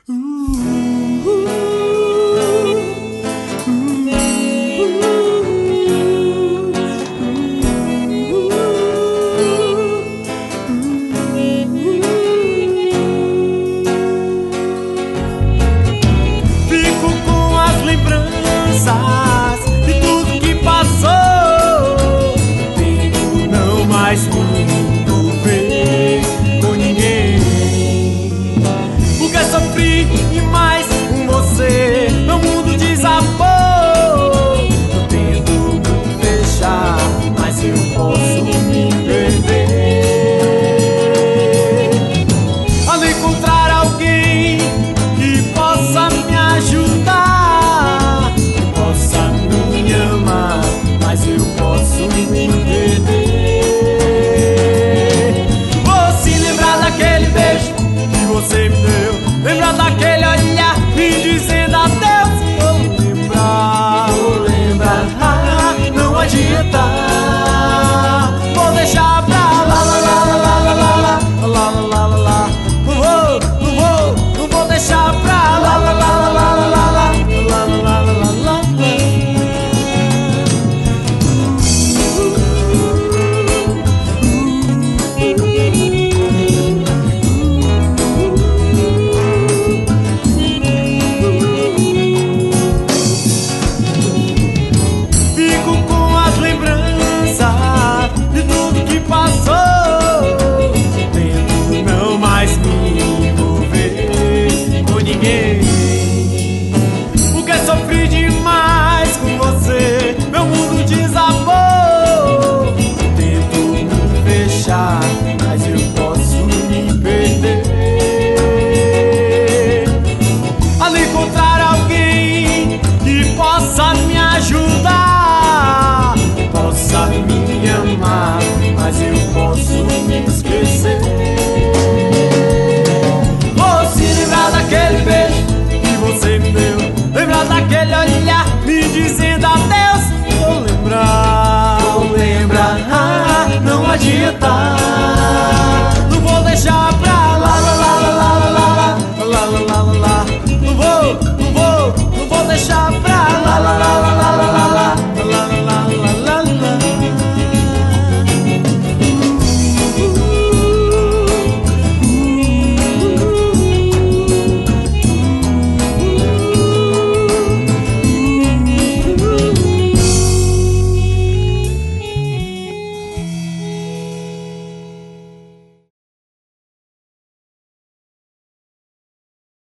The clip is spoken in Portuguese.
Fico com as lembranças de tudo que passou. Tento não mais me envolver com ninguém, porque sofri demais com você. Meu mundo desabou. Eu tento me fechar, mas eu posso me perder. Ao encontrar alguém que possa me ajudar, que possa me amar, mas eu posso me perder. Vou se lembrar daquele beijo que você me deu, lembrar daquele olhar me dizendo adeus. Vou lembrar, não adianta. Vou deixar pra lá, lá, lá, lá, lá, lá, lá, lá, lá, lá, lá, lá. Não vou deixar pra lá, lá, lá, lá, lá, lá, lá, lá, lá, lá, lá, lá. Fico com as lembranças de tudo que passou. Tento não mais me envolver com ninguém, porque sofri demais com você. Meu mundo desabou. Tento me fechar, mas eu posso me perder. Ao encontrar alguém que possa me ajudar, possa me amar, mas eu posso me esquecer. Vou se lembrar daquele beijo que você me deu, lembrar daquele olhar me dizendo adeus. Vou lembrar, não adianta. Não vou deixar pra lá, lá, lá, lá, lá, lá, lá, lá, lá, lá, lá. Não vou deixar pra